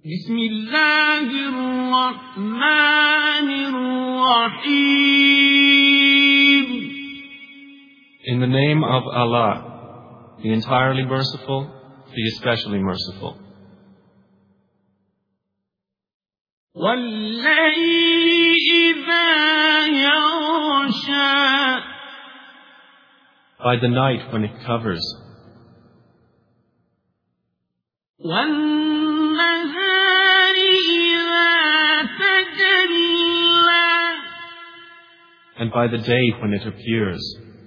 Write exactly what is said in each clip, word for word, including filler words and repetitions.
بسم الله الرحمن الرحيم. In the name of Allah, the entirely merciful, the especially merciful. وَاللَّيْلِ إِذَا يَغْشَى. By the night when it covers. وَالنَّهَارِ إِذَا تَجَلَّى. And by the day when it appears.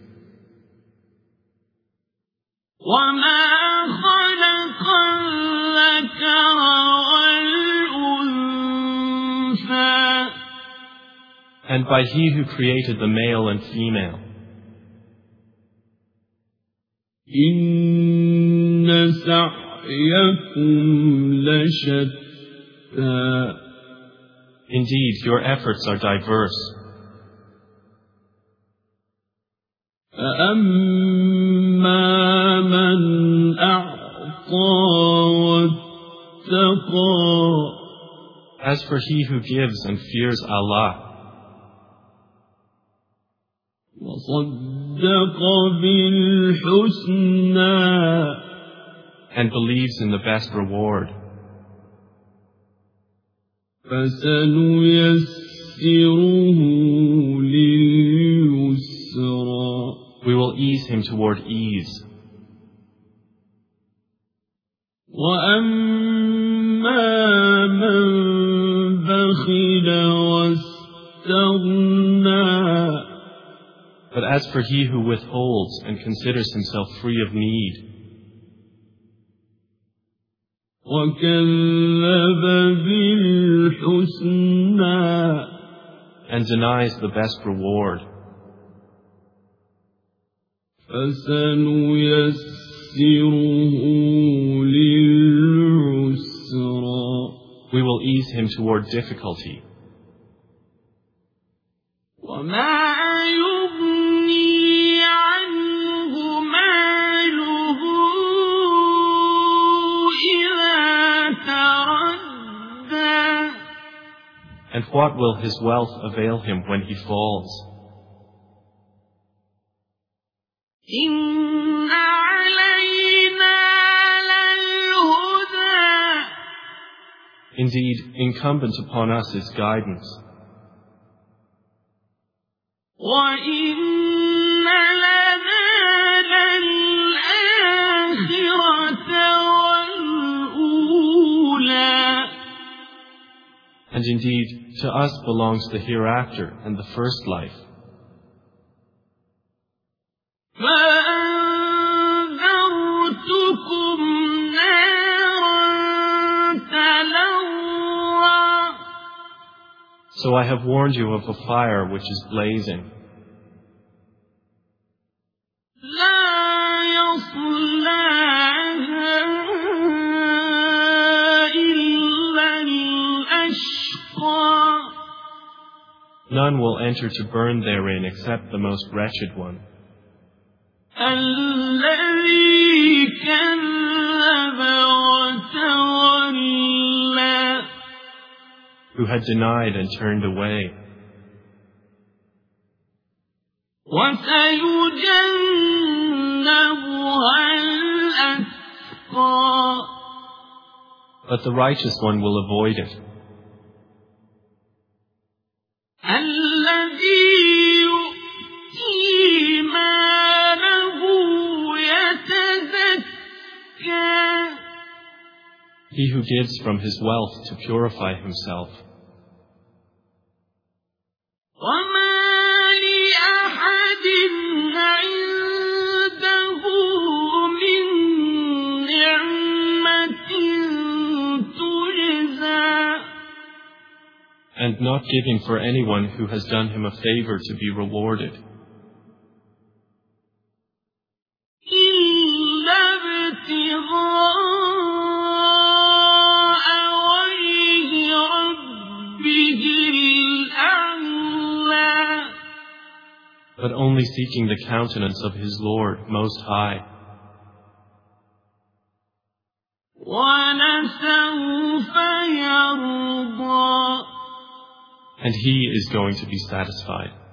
وَمَا خَلَقَ الذَّكَرَ وَالْأُنثَى. And by He who created the male and female. إِنَّ سَعْيَكُمْ لَشَتَّى. Indeed, your efforts are diverse. فَأَمَّا مَنْ أَعْطَى وَاتَّقَى. As for he who gives and fears Allah, وَصَدَّقَ بِالْحُسْنَى. and believes in the best reward, فَسَنُيَسِّرُهُ لِلْيُسْرَى. we will ease him toward ease. وَأَمَّا مَنْ بَخِلَ وَاسْتَغْنَى. But as for he who withholds and considers himself free of need, وَكَذَّبَ بِالْحُسْنَى. and denies the best reward, فَسَنُيَسِّرُهُ لِلْعُسْرَى. we will ease him toward difficulty. وَمَا يُغْنِي عَنْهُ مَالُهُ إِذَا تَرَدَّى. And what will his wealth avail him when he falls? إِنَّ عَلَيْنَا لَلْهُدَى. Indeed, incumbent upon us is guidance. وَإِنَّ لَنَا لَلْآخِرَةَ وَالْأُولَى. And indeed, to us belongs the hereafter and the first life. فَأَنذَرْتُكُمْ نَارًا تَلَظَّى. So I have warned you of a fire which is blazing. لَا يَصْلَاهَا إِلَّا الْأَشْقَى. None will enter to burn therein except the most wretched one, الَّذِي كَذَّبَ وَتَوَلَّى. who had denied and turned away. وَسَيُجَنَّبُهَا الْأَتْقَى. But the righteous one will avoid it, الَّذِي يُؤْتِي مَالَهُ يَتَزَكَّى. he who gives from his wealth to purify himself. وَمَا لِأَحَدٍ عِندَهُ مِن نِّعْمَةٍ تُجْزَى. And not giving for anyone who has done him a favor to be rewarded, إِلَّا ابْتِغَاءَ وَجْهِ رَبِّهِ الْأَعْلَى. but only seeking the countenance of his Lord Most High. وَلَسَوْفَ and He is going to be satisfied.